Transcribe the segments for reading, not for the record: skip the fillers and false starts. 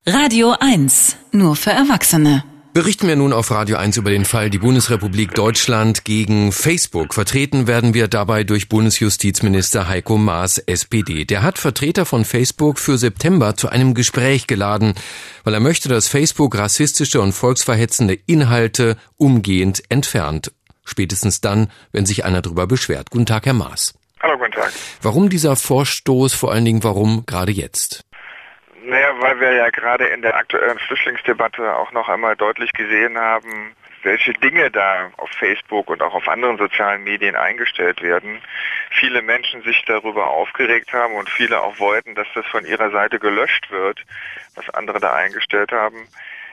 Radio 1, nur für Erwachsene. Berichten wir nun auf Radio 1 über den Fall die Bundesrepublik Deutschland gegen Facebook. Vertreten werden wir dabei durch Bundesjustizminister Heiko Maas, SPD. Der hat Vertreter von Facebook für September zu einem Gespräch geladen, weil er möchte, dass Facebook rassistische und volksverhetzende Inhalte umgehend entfernt. Spätestens dann, wenn sich einer darüber beschwert. Guten Tag, Herr Maas. Hallo, guten Tag. Warum dieser Vorstoß, vor allen Dingen warum gerade jetzt? Naja, weil wir ja gerade in der aktuellen Flüchtlingsdebatte auch noch einmal deutlich gesehen haben, welche Dinge da auf Facebook und auch auf anderen sozialen Medien eingestellt werden. Viele Menschen sich darüber aufgeregt haben und viele auch wollten, dass das von ihrer Seite gelöscht wird, was andere da eingestellt haben.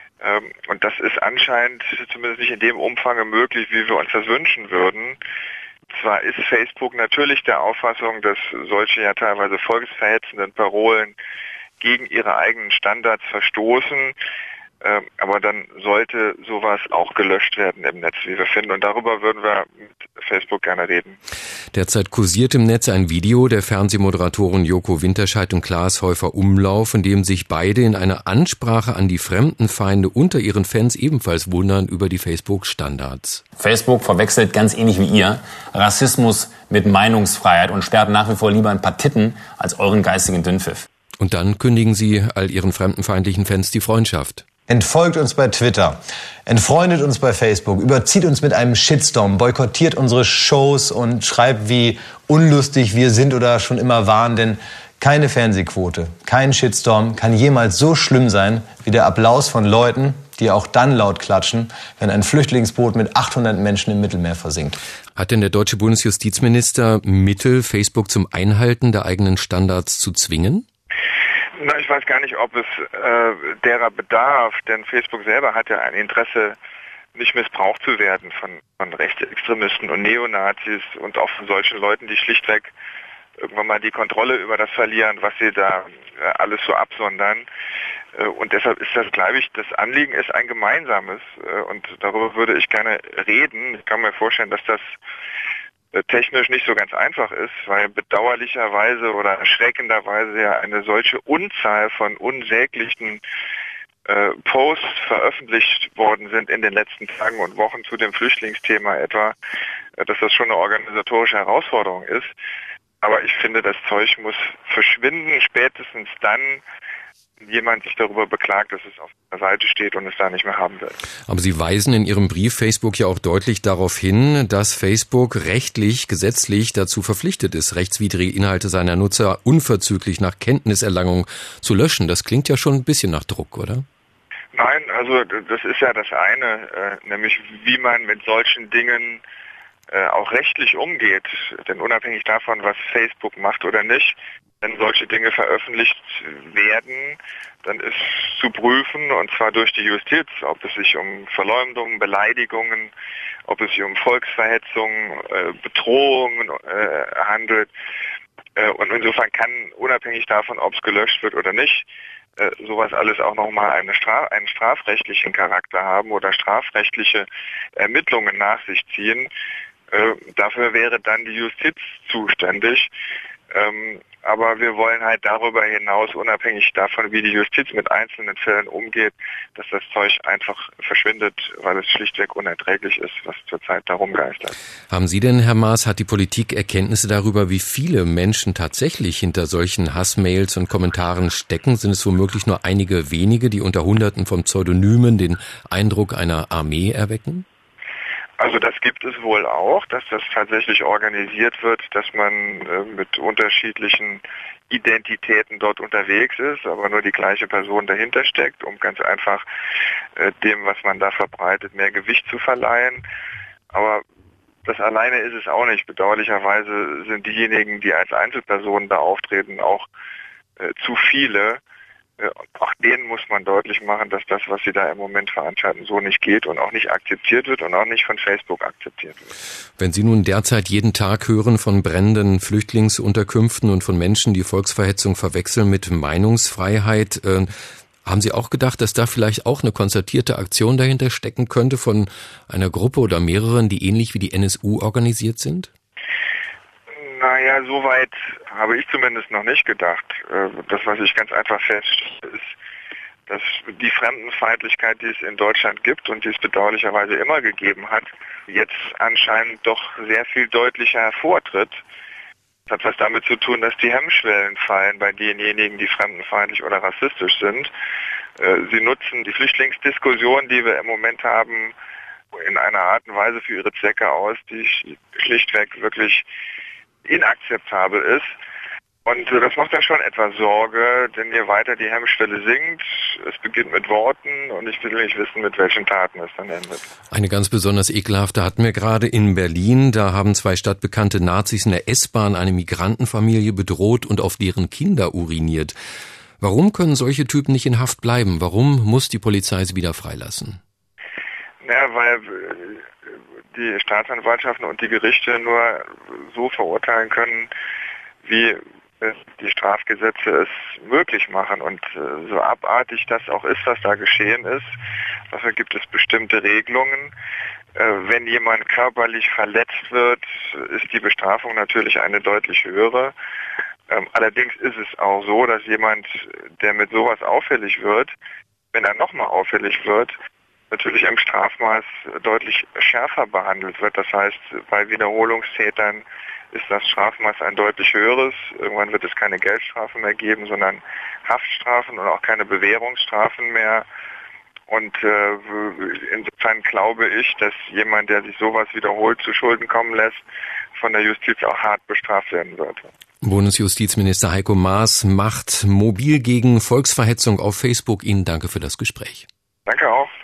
Und das ist anscheinend zumindest nicht in dem Umfang möglich, wie wir uns das wünschen würden. Zwar ist Facebook natürlich der Auffassung, dass solche ja teilweise volksverhetzenden Parolen gegen ihre eigenen Standards verstoßen, aber dann sollte sowas auch gelöscht werden im Netz, wie wir finden. Und darüber würden wir mit Facebook gerne reden. Derzeit kursiert im Netz ein Video der Fernsehmoderatoren Joko Winterscheid und Klaas Häufer-Umlauf, in dem sich beide in einer Ansprache an die Fremdenfeinde unter ihren Fans ebenfalls wundern über die Facebook-Standards. Facebook verwechselt ganz ähnlich wie ihr Rassismus mit Meinungsfreiheit und sperrt nach wie vor lieber ein paar Titten als euren geistigen Dünnpfiff. Und dann kündigen sie all ihren fremdenfeindlichen Fans die Freundschaft. Entfolgt uns bei Twitter, entfreundet uns bei Facebook, überzieht uns mit einem Shitstorm, boykottiert unsere Shows und schreibt, wie unlustig wir sind oder schon immer waren. Denn keine Fernsehquote, kein Shitstorm kann jemals so schlimm sein wie der Applaus von Leuten, die auch dann laut klatschen, wenn ein Flüchtlingsboot mit 800 Menschen im Mittelmeer versinkt. Hat denn der deutsche Bundesjustizminister Mittel, Facebook zum Einhalten der eigenen Standards zu zwingen? Na, ich weiß gar nicht, ob es derer bedarf, denn Facebook selber hat ja ein Interesse, nicht missbraucht zu werden von Rechtsextremisten und Neonazis und auch von solchen Leuten, die schlichtweg irgendwann mal die Kontrolle über das verlieren, was sie da alles so absondern. Und deshalb ist das, glaube ich, das Anliegen ist ein gemeinsames und darüber würde ich gerne reden. Ich kann mir vorstellen, dass das technisch nicht so ganz einfach ist, weil bedauerlicherweise oder erschreckenderweise ja eine solche Unzahl von unsäglichen Posts veröffentlicht worden sind in den letzten Tagen und Wochen zu dem Flüchtlingsthema etwa, dass das schon eine organisatorische Herausforderung ist. Aber ich finde, das Zeug muss verschwinden, spätestens dann, jemand sich darüber beklagt, dass es auf der Seite steht und es da nicht mehr haben will. Aber Sie weisen in Ihrem Brief Facebook ja auch deutlich darauf hin, dass Facebook rechtlich, gesetzlich dazu verpflichtet ist, rechtswidrige Inhalte seiner Nutzer unverzüglich nach Kenntniserlangung zu löschen. Das klingt ja schon ein bisschen nach Druck, oder? Nein, also das ist ja das eine, nämlich wie man mit solchen Dingen auch rechtlich umgeht. Denn unabhängig davon, was Facebook macht oder nicht, wenn solche Dinge veröffentlicht werden, dann ist zu prüfen, und zwar durch die Justiz, ob es sich um Verleumdungen, Beleidigungen, ob es sich um Volksverhetzung, Bedrohungen handelt. Und insofern kann, unabhängig davon, ob es gelöscht wird oder nicht, sowas alles auch nochmal einen strafrechtlichen Charakter haben oder strafrechtliche Ermittlungen nach sich ziehen. Dafür wäre dann die Justiz zuständig. Aber wir wollen halt darüber hinaus, unabhängig davon, wie die Justiz mit einzelnen Fällen umgeht, dass das Zeug einfach verschwindet, weil es schlichtweg unerträglich ist, was zurzeit da rumgeistert. Haben Sie denn, Herr Maas, hat die Politik Erkenntnisse darüber, wie viele Menschen tatsächlich hinter solchen Hassmails und Kommentaren stecken? Sind es womöglich nur einige wenige, die unter Hunderten von Pseudonymen den Eindruck einer Armee erwecken? Also das gibt es wohl auch, dass das tatsächlich organisiert wird, dass man mit unterschiedlichen Identitäten dort unterwegs ist, aber nur die gleiche Person dahinter steckt, um ganz einfach dem, was man da verbreitet, mehr Gewicht zu verleihen. Aber das alleine ist es auch nicht. Bedauerlicherweise sind diejenigen, die als Einzelpersonen da auftreten, auch zu viele. Auch denen muss man deutlich machen, dass das, was sie da im Moment veranstalten, so nicht geht und auch nicht akzeptiert wird und auch nicht von Facebook akzeptiert wird. Wenn Sie nun derzeit jeden Tag hören von brennenden Flüchtlingsunterkünften und von Menschen, die Volksverhetzung verwechseln mit Meinungsfreiheit, haben Sie auch gedacht, dass da vielleicht auch eine konzertierte Aktion dahinter stecken könnte von einer Gruppe oder mehreren, die ähnlich wie die NSU organisiert sind? Naja, soweit habe ich zumindest noch nicht gedacht. Das, was ich ganz einfach feststelle, ist, dass die Fremdenfeindlichkeit, die es in Deutschland gibt und die es bedauerlicherweise immer gegeben hat, jetzt anscheinend doch sehr viel deutlicher hervortritt. Das hat was damit zu tun, dass die Hemmschwellen fallen bei denjenigen, die fremdenfeindlich oder rassistisch sind. Sie nutzen die Flüchtlingsdiskussion, die wir im Moment haben, in einer Art und Weise für ihre Zwecke aus, die schlichtweg wirklich inakzeptabel ist. Und das macht ja schon etwas Sorge, denn je weiter die Hemmschwelle sinkt, es beginnt mit Worten und ich will nicht wissen, mit welchen Taten es dann endet. Eine ganz besonders ekelhafte hatten wir gerade in Berlin. Da haben 2 stadtbekannte Nazis in der S-Bahn eine Migrantenfamilie bedroht und auf deren Kinder uriniert. Warum können solche Typen nicht in Haft bleiben? Warum muss die Polizei sie wieder freilassen? Naja, weil die Staatsanwaltschaften und die Gerichte nur so verurteilen können, wie die Strafgesetze es möglich machen. Und so abartig das auch ist, was da geschehen ist, dafür gibt es bestimmte Regelungen. Wenn jemand körperlich verletzt wird, ist die Bestrafung natürlich eine deutlich höhere. Allerdings ist es auch so, dass jemand, der mit sowas auffällig wird, wenn er nochmal auffällig wird, natürlich im Strafmaß deutlich schärfer behandelt wird. Das heißt, bei Wiederholungstätern ist das Strafmaß ein deutlich höheres. Irgendwann wird es keine Geldstrafe mehr geben, sondern Haftstrafen und auch keine Bewährungsstrafen mehr. Und insofern glaube ich, dass jemand, der sich sowas wiederholt zu Schulden kommen lässt, von der Justiz auch hart bestraft werden wird. Bundesjustizminister Heiko Maas macht mobil gegen Volksverhetzung auf Facebook. Ihnen danke für das Gespräch. Danke auch.